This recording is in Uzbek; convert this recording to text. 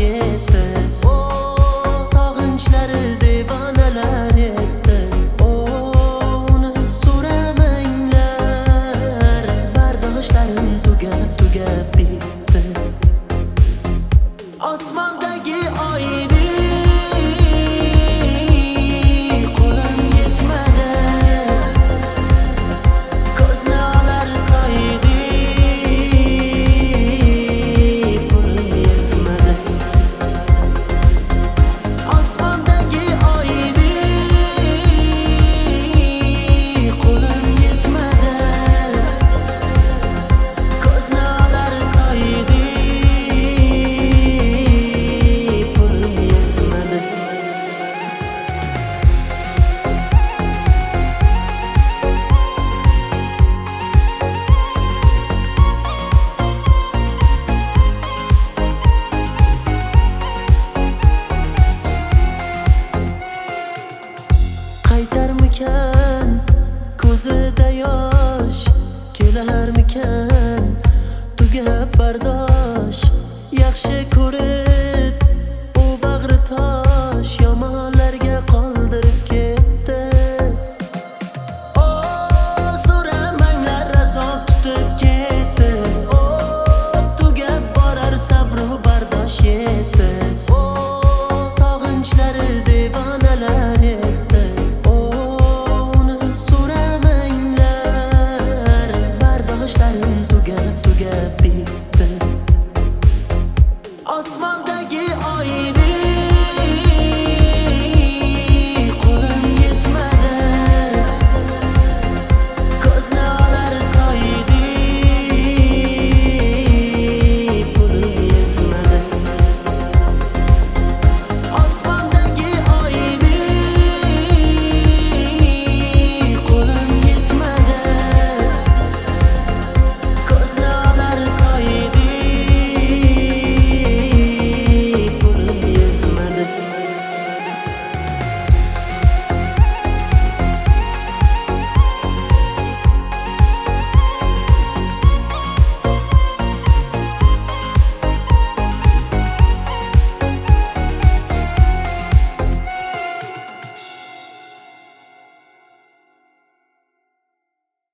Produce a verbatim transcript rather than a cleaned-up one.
yetdi. O sog'inchlari devonalar etdi. O uni so'ramanglar, bardoshlarim tugab tugab bitdi. Osmondagi oydi qo'lim yetmadi, ko'zni olar soydi pulim yetmadi. Osmondagi oydi qo'lim yetmadi, ko'zni olar soydi pulim yetmadi. Qaytarmikan ko'zida yosh, kelarmikan tugab bardosh. Yaxshi ko'rib u bag'ri tosh, yomonlarga qoldirib ketdi. O so'ramanglar, azob tutib ketdi. O tugab borar, sabru bardosh yetdi. O sog'inchlari devonalar etdi. O uni so'ramanglar, bardoshlarim tugab tugab bitdi. Osmondagi oydi